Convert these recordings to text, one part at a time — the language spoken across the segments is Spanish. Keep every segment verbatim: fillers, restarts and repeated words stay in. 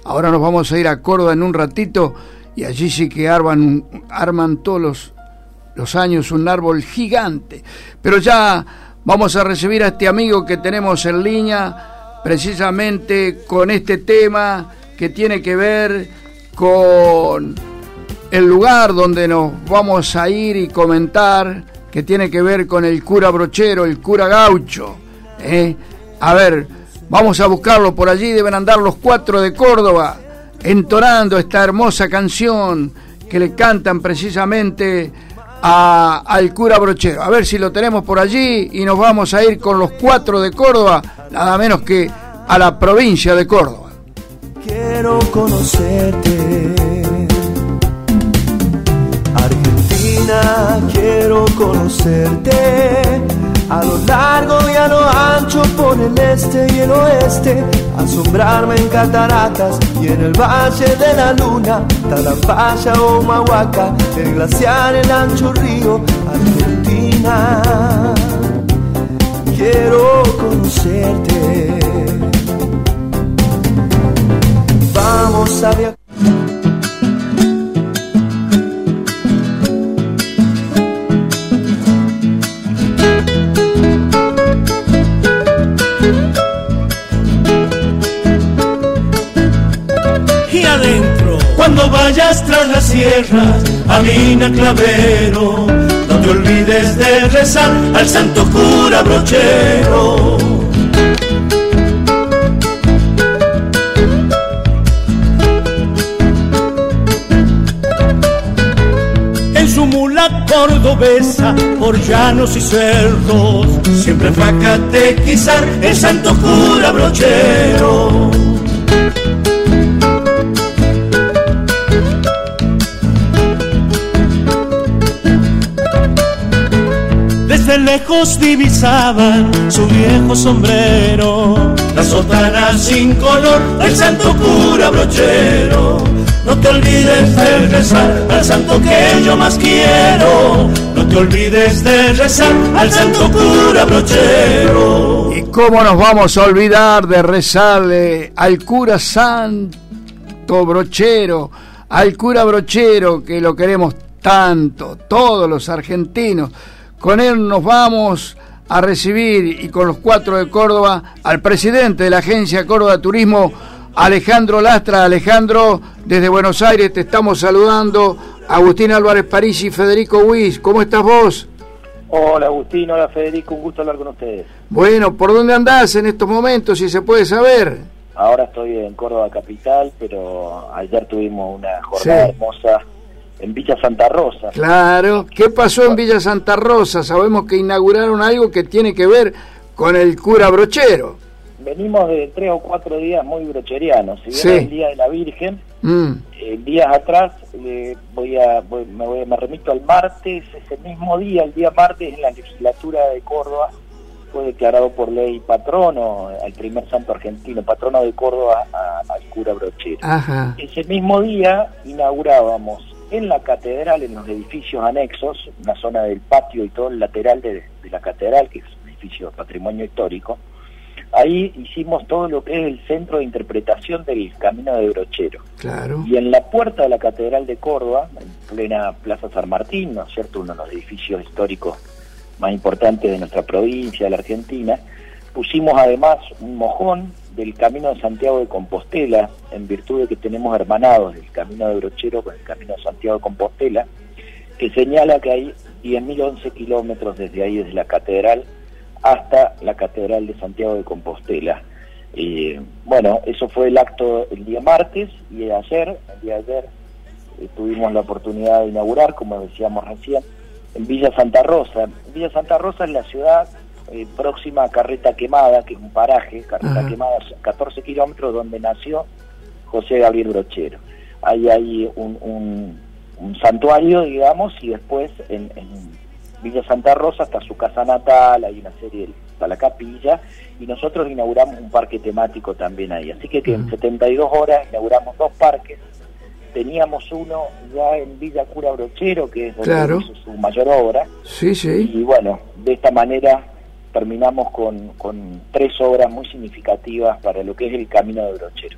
Ahora nos vamos a ir a Córdoba en un ratito y allí sí que arman, arman todos los, los años un árbol gigante. Pero ya vamos a recibir a este amigo que tenemos en línea precisamente con este tema que tiene que ver con el lugar donde nos vamos a ir y comentar, que tiene que ver con el cura brochero, el cura gaucho. ¿eh? A ver, vamos a buscarlo por allí, deben andar los cuatro de Córdoba, entonando esta hermosa canción que le cantan precisamente a, al cura brochero. A ver si lo tenemos por allí y nos vamos a ir con los cuatro de Córdoba, nada menos que a la provincia de Córdoba. Quiero conocerte, Argentina, quiero conocerte, a lo largo y a lo ancho por el este y el oeste, asombrarme en cataratas y en el valle de la luna, Talampaya o Mahuaca, el glaciar, el ancho río, Argentina, quiero conocerte. Vamos a viajar. Y adentro, cuando vayas tras la sierra, a Mina Clavero, no te olvides de rezar al santo cura brochero. Su mula cordobesa por llanos y cerros siempre fue a catequizar el santo cura brochero. Desde lejos divisaban su viejo sombrero, la sotana sin color del santo cura brochero. No te olvides de rezar al santo que yo más quiero. No te olvides de rezar al santo cura brochero. ¿Y cómo nos vamos a olvidar de rezarle al cura santo brochero, al cura brochero que lo queremos tanto, todos los argentinos? Con él nos vamos a recibir, y con los cuatro de Córdoba, al presidente de la agencia Córdoba Turismo, Alejandro Lastra. Alejandro, desde Buenos Aires te estamos saludando. Agustín Álvarez París y Federico Huiz, ¿cómo estás vos? Hola Agustín, hola Federico, un gusto hablar con ustedes. Bueno, ¿por dónde andás en estos momentos, si se puede saber? Ahora estoy en Córdoba capital, pero ayer tuvimos una jornada sí. hermosa en Villa Santa Rosa. Claro, ¿qué pasó en Villa Santa Rosa? Sabemos que inauguraron algo que tiene que ver con el cura brochero. Venimos de tres o cuatro días muy brocherianos. Si bien sí. el Día de la Virgen, mm. eh, días atrás, eh, voy a voy, me, voy, me remito al martes, ese mismo día, el día martes, en la legislatura de Córdoba, fue declarado por ley patrono, al primer santo argentino, patrono de Córdoba, a, al cura brochero. Ajá. Ese mismo día inaugurábamos en la catedral, en los edificios anexos, una zona del patio y todo el lateral de, de la catedral, que es un edificio de patrimonio histórico. Ahí hicimos todo lo que es el centro de interpretación del Camino de Brochero. Claro. Y en la puerta de la Catedral de Córdoba, en plena Plaza San Martín, ¿no es cierto?, uno de los edificios históricos más importantes de nuestra provincia, de la Argentina, pusimos además un mojón del Camino de Santiago de Compostela, en virtud de que tenemos hermanados el Camino de Brochero con el Camino de Santiago de Compostela, que señala que hay diez mil once kilómetros desde ahí, desde la Catedral, hasta la Catedral de Santiago de Compostela. Eh, bueno, eso fue el acto el día martes, y ayer, el día de ayer, eh, tuvimos la oportunidad de inaugurar, como decíamos recién, en Villa Santa Rosa. Villa Santa Rosa es la ciudad eh, próxima a Carreta Quemada, que es un paraje, Carreta uh-huh. Quemada, catorce kilómetros, donde nació José Gabriel Brochero. Ahí hay un, un, un santuario, digamos, y después en, en Villa Santa Rosa está su casa natal, hay una serie, está la capilla, y nosotros inauguramos un parque temático también ahí. Así que, que en setenta y dos horas inauguramos dos parques. Teníamos uno ya en Villa Cura Brochero, que es donde claro. hizo su mayor obra. Sí, sí. Y bueno, de esta manera terminamos con, con tres obras muy significativas para lo que es el Camino de Brochero.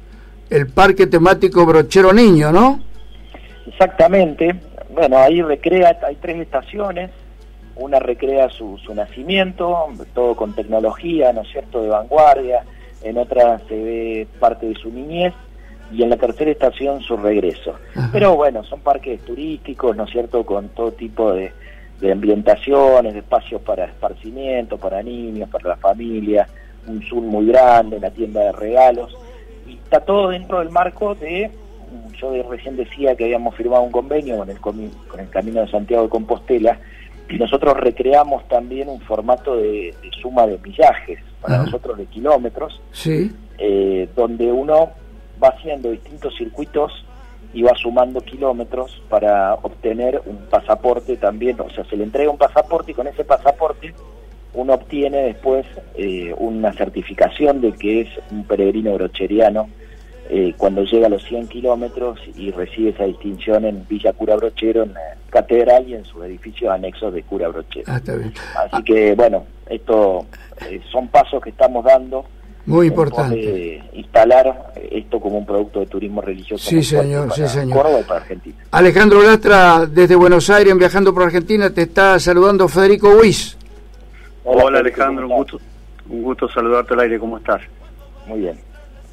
el parque temático Brochero Niño, ¿no? Exactamente. Bueno, ahí recrea, hay tres estaciones. Una recrea su, su nacimiento, todo con tecnología, ¿no es cierto?, de vanguardia. En otra se ve parte de su niñez, y en la tercera estación su regreso. Ajá. Pero bueno, son parques turísticos, ¿no es cierto?, con todo tipo de, de ambientaciones, de espacios para esparcimiento, para niños, para la familia, un zoom muy grande, una tienda de regalos, y está todo dentro del marco de, yo recién decía que habíamos firmado un convenio con el, con el Camino de Santiago de Compostela, y nosotros recreamos también un formato de, de suma de millajes, para Ajá. nosotros de kilómetros, sí. eh, donde uno va haciendo distintos circuitos y va sumando kilómetros para obtener un pasaporte también. O sea, se le entrega un pasaporte y con ese pasaporte uno obtiene después eh, una certificación de que es un peregrino brocheriano eh, cuando llega a los cien kilómetros y recibe esa distinción en Villa Cura Brochero, en la catedral y en sus edificios anexos de Cura Brochero. Ah, está bien. Así ah. que, bueno, esto eh, son pasos que estamos dando. Muy importante. De instalar esto como un producto de turismo religioso. Sí, señor, sí, señor. Córdoba y para Argentina. Alejandro Lastra, desde Buenos Aires, Viajando por Argentina, te está saludando Federico Huiz. Hola, Hola Alejandro, un gusto, un gusto saludarte al aire, ¿cómo estás? Muy bien.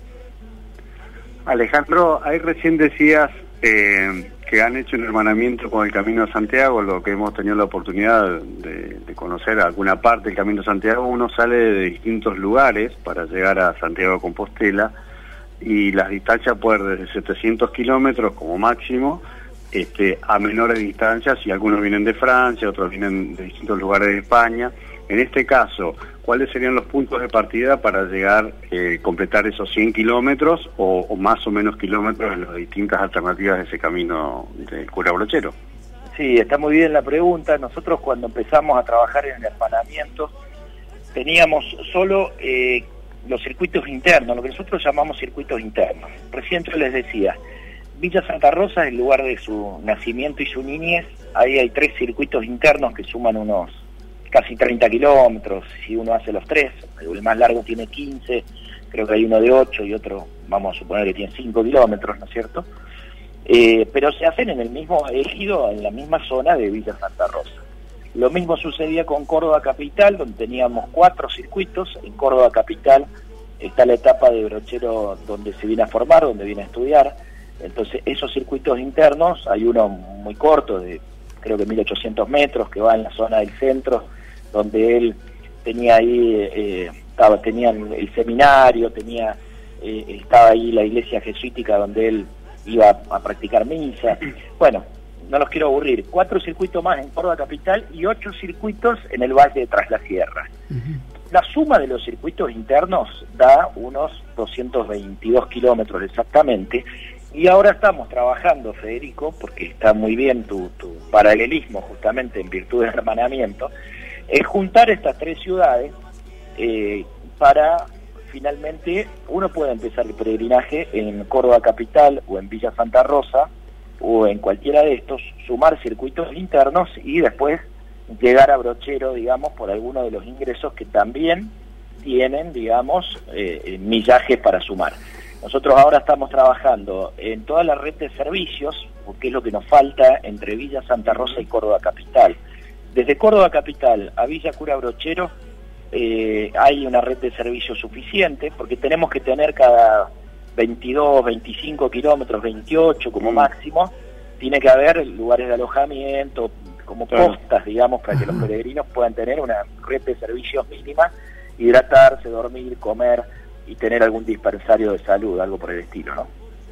Alejandro, ahí recién decías eh, que han hecho un hermanamiento con el Camino de Santiago, lo que hemos tenido la oportunidad de, de conocer alguna parte del Camino de Santiago. Uno sale de distintos lugares para llegar a Santiago de Compostela y las distancias pueden desde setecientos kilómetros como máximo este, a menores distancias, y algunos vienen de Francia, otros vienen de distintos lugares de España. En este caso, ¿cuáles serían los puntos de partida para llegar, eh, completar esos cien kilómetros o, o más o menos kilómetros en las distintas alternativas de ese camino del Cura Brochero? Sí, está muy bien la pregunta. Nosotros cuando empezamos a trabajar en el hermanamiento teníamos solo eh, los circuitos internos, lo que nosotros llamamos circuitos internos. Recién yo les decía, Villa Santa Rosa es el lugar de su nacimiento y su niñez. Ahí hay tres circuitos internos que suman unos casi treinta kilómetros, si uno hace los tres. El más largo tiene quince, creo que hay uno de ocho y otro, vamos a suponer que tiene cinco kilómetros, ¿no es cierto? Eh, pero se hacen en el mismo ejido, en la misma zona de Villa Santa Rosa. Lo mismo sucedía con Córdoba Capital, donde teníamos cuatro circuitos. En Córdoba Capital está la etapa de brochero donde se viene a formar, donde viene a estudiar. Entonces esos circuitos internos, hay uno muy corto, de creo que mil ochocientos metros, que va en la zona del centro, donde él tenía ahí, eh, estaba, tenía el seminario, tenía eh, estaba ahí la iglesia jesuítica donde él iba a, a practicar misa. Bueno, no los quiero aburrir, cuatro circuitos más en Córdoba Capital y ocho circuitos en el Valle de Tras la Sierra. Uh-huh. La suma de los circuitos internos da unos doscientos veintidós kilómetros exactamente, y ahora estamos trabajando, Federico, porque está muy bien tu, tu paralelismo justamente en virtud del hermanamiento, es juntar estas tres ciudades eh, para finalmente uno pueda empezar el peregrinaje en Córdoba Capital o en Villa Santa Rosa o en cualquiera de estos, sumar circuitos internos y después llegar a Brochero, digamos, por alguno de los ingresos que también tienen, digamos, eh, millajes para sumar. Nosotros ahora estamos trabajando en toda la red de servicios, porque es lo que nos falta entre Villa Santa Rosa y Córdoba Capital. Desde Córdoba Capital a Villa Cura Brochero eh, hay una red de servicios suficiente, porque tenemos que tener cada veintidós, veinticinco kilómetros, veintiocho como máximo, tiene que haber lugares de alojamiento, como postas, digamos, para que los peregrinos puedan tener una red de servicios mínima, hidratarse, dormir, comer y tener algún dispensario de salud, algo por el estilo, ¿no?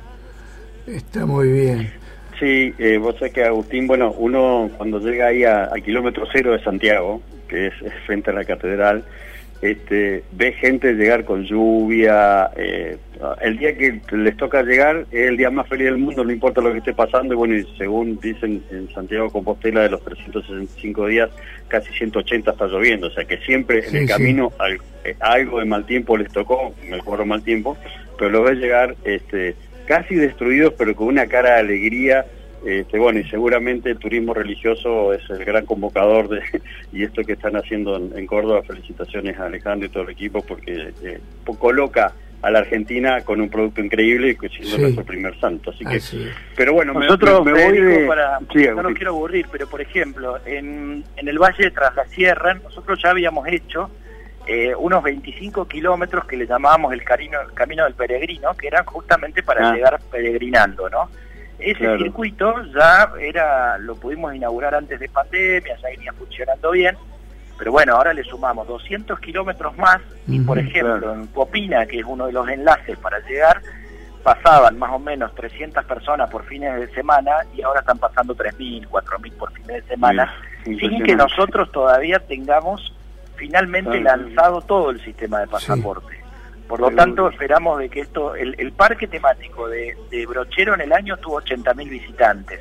Está muy bien. Sí, eh, vos sabés que Agustín, bueno, uno cuando llega ahí a, a kilómetro cero de Santiago, que es, es frente a la catedral, este, ve gente llegar con lluvia, eh, el día que les toca llegar es el día más feliz del mundo, no importa lo que esté pasando, y bueno, y según dicen en Santiago de Compostela, de los trescientos sesenta y cinco días, casi ciento ochenta está lloviendo, o sea que siempre sí, en el camino sí. al, eh, algo de mal tiempo les tocó, mejor o mal tiempo, pero los ves llegar este, casi destruidos, pero con una cara de alegría. Este, bueno, y seguramente el turismo religioso es el gran convocador de y esto que están haciendo en, en Córdoba. Felicitaciones a Alejandro y todo el equipo, porque eh, coloca a la Argentina con un producto increíble y siendo sí. nuestro primer santo. Así que, Así. pero bueno, nosotros me, me voy de... para, sí, no nos quiero aburrir, pero por ejemplo, en, en el Valle de Tras la Sierra, nosotros ya habíamos hecho eh, unos veinticinco kilómetros que le llamábamos el camino, el camino del peregrino, que eran justamente para ah. llegar peregrinando, ¿no? Ese claro. circuito ya era, lo pudimos inaugurar antes de pandemia, ya venía funcionando bien, pero bueno, ahora le sumamos doscientos kilómetros más y, por ejemplo, claro. en Copina, que es uno de los enlaces para llegar, pasaban más o menos trescientas personas por fines de semana y ahora están pasando tres mil, cuatro mil por fines de semana, sí, sin que nosotros todavía tengamos finalmente claro. lanzado todo el sistema de pasaporte. Sí. Por lo tanto, esperamos de que esto, el, el parque temático de, de Brochero en el año tuvo ochenta mil visitantes.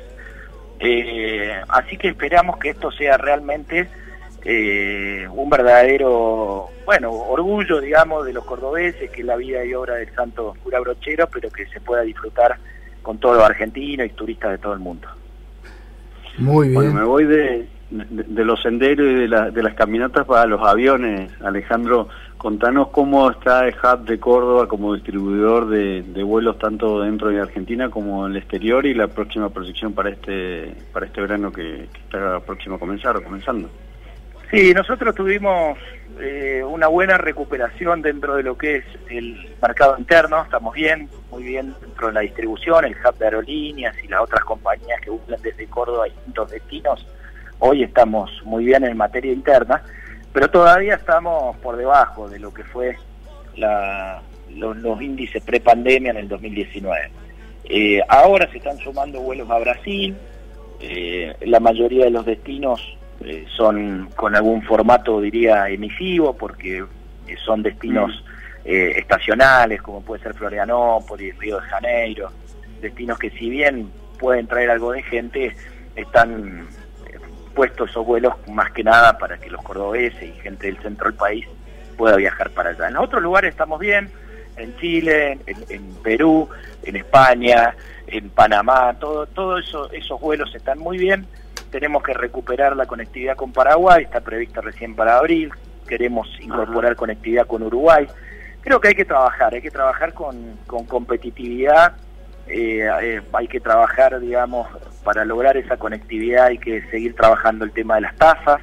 Eh, así que esperamos que esto sea realmente eh, un verdadero, bueno, orgullo, digamos, de los cordobeses, que es la vida y obra del santo cura Brochero, pero que se pueda disfrutar con todos los argentinos y turistas de todo el mundo. Muy bien. Bueno, me voy de, de, de los senderos y de, la, de las caminatas para los aviones, Alejandro. Contanos cómo está el hub de Córdoba como distribuidor de, de vuelos tanto dentro de Argentina como en el exterior y la próxima proyección para este para este verano que, que está próximo a comenzar o comenzando. Sí, nosotros tuvimos eh, una buena recuperación dentro de lo que es el mercado interno, estamos bien, muy bien dentro de la distribución, el hub de aerolíneas y las otras compañías que buscan desde Córdoba a distintos destinos. Hoy estamos muy bien en materia interna, pero todavía estamos por debajo de lo que fue la, los, los índices pre-pandemia en el dos mil diecinueve. Eh, ahora se están sumando vuelos a Brasil, eh, la mayoría de los destinos eh, son con algún formato, diría, emisivo, porque eh, son destinos mm. eh, estacionales, como puede ser Florianópolis, Río de Janeiro, destinos que si bien pueden traer algo de gente, están puestos esos vuelos más que nada para que los cordobeses y gente del centro del país pueda viajar para allá. En los otros lugares estamos bien, en Chile, en, en Perú, en España, en Panamá, todo, todo eso, esos vuelos están muy bien. Tenemos que recuperar la conectividad con Paraguay, está prevista recién para abril, queremos incorporar uh-huh. conectividad con Uruguay. Creo que hay que trabajar, hay que trabajar con, con competitividad, eh, eh, hay que trabajar, digamos, para lograr esa conectividad hay que seguir trabajando el tema de las tasas.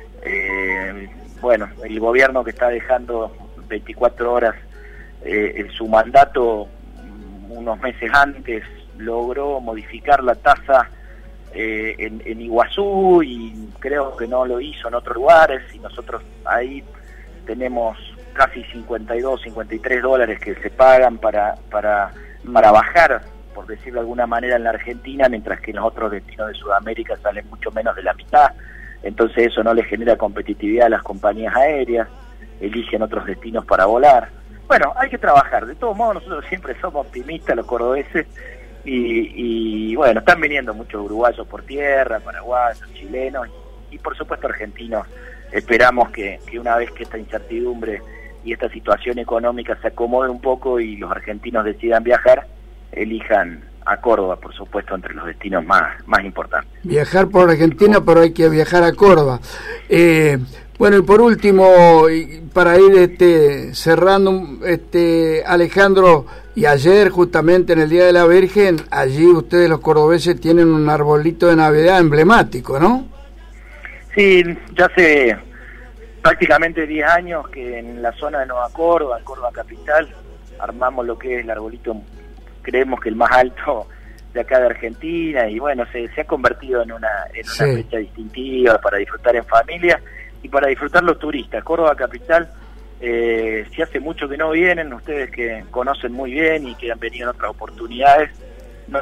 Eh, bueno, el gobierno que está dejando veinticuatro horas eh, en su mandato, unos meses antes, logró modificar la tasa eh, en, en Iguazú y creo que no lo hizo en otros lugares, y nosotros ahí tenemos casi cincuenta y dos, cincuenta y tres dólares que se pagan para, para, para bajar, por decirlo de alguna manera, en la Argentina, mientras que en los otros destinos de Sudamérica salen mucho menos de la mitad. Entonces eso no le genera competitividad a las compañías aéreas, eligen otros destinos para volar. Bueno, hay que trabajar. De todos modos, nosotros siempre somos optimistas, los cordobeses, y, y bueno, están viniendo muchos uruguayos por tierra, paraguayos, chilenos y, y por supuesto argentinos. Esperamos que, que una vez que esta incertidumbre y esta situación económica se acomode un poco y los argentinos decidan viajar, elijan a Córdoba, por supuesto, entre los destinos más, más importantes. Viajar por Argentina, pero hay que viajar a Córdoba. Eh, bueno, y por último, para ir este, cerrando, este Alejandro, y ayer justamente en el Día de la Virgen, allí ustedes los cordobeses tienen un arbolito de Navidad emblemático, ¿no? Sí, ya hace prácticamente diez años que en la zona de Nueva Córdoba, en Córdoba Capital, armamos lo que es el arbolito, creemos que el más alto de acá de Argentina, y bueno, se, se ha convertido en una, en una sí. fecha distintiva para disfrutar en familia y para disfrutar los turistas. Córdoba Capital, eh, si hace mucho que no vienen, ustedes que conocen muy bien y que han venido en otras oportunidades, no,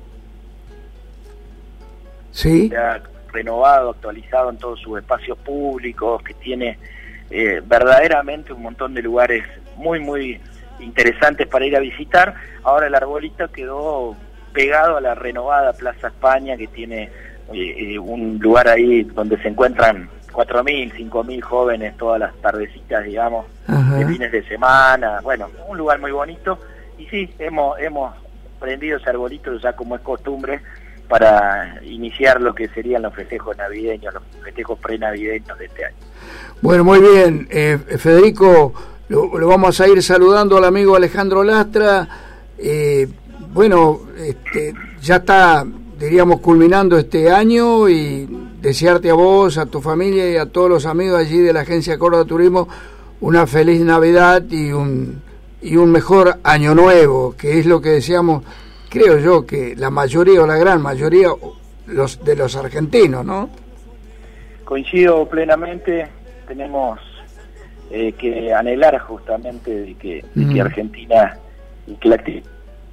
sí. se ha renovado, actualizado en todos sus espacios públicos, que tiene eh, verdaderamente un montón de lugares muy, muy interesantes para ir a visitar. Ahora el arbolito quedó pegado a la renovada Plaza España, que tiene eh, un lugar ahí donde se encuentran cuatro mil, cinco mil jóvenes todas las tardecitas, digamos, Ajá. de fines de semana. Bueno, un lugar muy bonito, y sí, hemos hemos prendido ese arbolito ya como es costumbre para iniciar lo que serían los festejos navideños, los festejos prenavideños de este año. Bueno, muy bien, eh, Federico, lo, lo vamos a ir saludando al amigo Alejandro Lastra. Eh, bueno, este, ya está, diríamos, culminando este año, y desearte a vos, a tu familia y a todos los amigos allí de la Agencia Córdoba Turismo una feliz Navidad y un, y un mejor año nuevo, que es lo que deseamos, creo yo, que la mayoría o la gran mayoría los de los argentinos, ¿no? Coincido plenamente, tenemos eh, que anhelar justamente de que, de que Argentina y que la actividad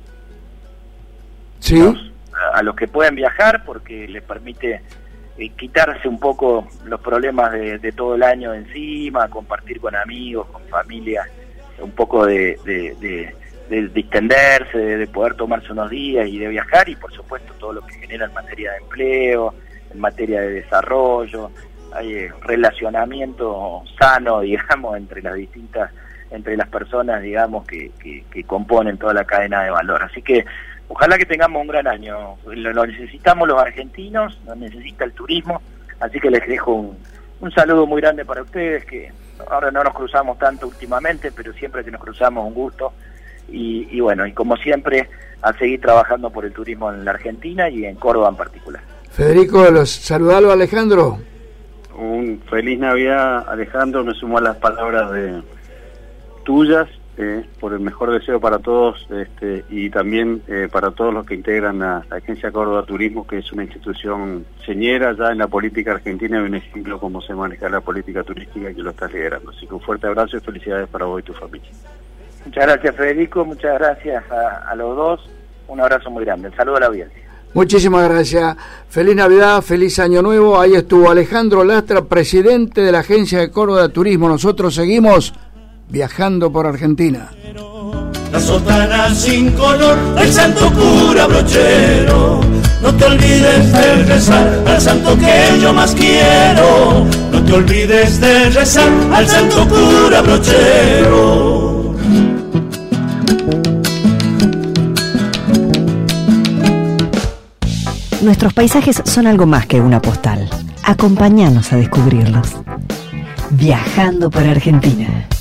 sí. a, a los que pueden viajar, porque les permite eh, quitarse un poco los problemas de, de todo el año encima, compartir con amigos, con familia, un poco de, de, de, de distenderse, de, de poder tomarse unos días y de viajar, y por supuesto todo lo que genera en materia de empleo, en materia de desarrollo, hay eh, relacionamiento sano, digamos, entre las distintas, entre las personas, digamos, que, que, que componen toda la cadena de valor. Así que ojalá que tengamos un gran año, lo, lo necesitamos los argentinos, lo necesita el turismo, así que les dejo un, un saludo muy grande para ustedes, que ahora no nos cruzamos tanto últimamente, pero siempre que nos cruzamos un gusto, y, y bueno, y como siempre, a seguir trabajando por el turismo en la Argentina y en Córdoba en particular. Federico, los saludalo, Alejandro. Un feliz Navidad, Alejandro, me sumo a las palabras de tuyas, eh, por el mejor deseo para todos, este, y también eh, para todos los que integran la, la Agencia Córdoba Turismo, que es una institución señera ya en la política argentina y un ejemplo cómo se maneja la política turística, que lo estás liderando. Así que un fuerte abrazo y felicidades para vos y tu familia. Muchas gracias, Federico, muchas gracias a, a los dos, un abrazo muy grande, el saludo a la audiencia. Muchísimas gracias. Feliz Navidad, feliz Año Nuevo. Ahí estuvo Alejandro Lastra, presidente de la Agencia de Córdoba Turismo. Nosotros seguimos viajando por Argentina. La sotana sin color del santo cura brochero. No te olvides de rezar al santo que yo más quiero. No te olvides de rezar al santo cura brochero. Nuestros paisajes son algo más que una postal. Acompáñanos a descubrirlos. Viajando por Argentina.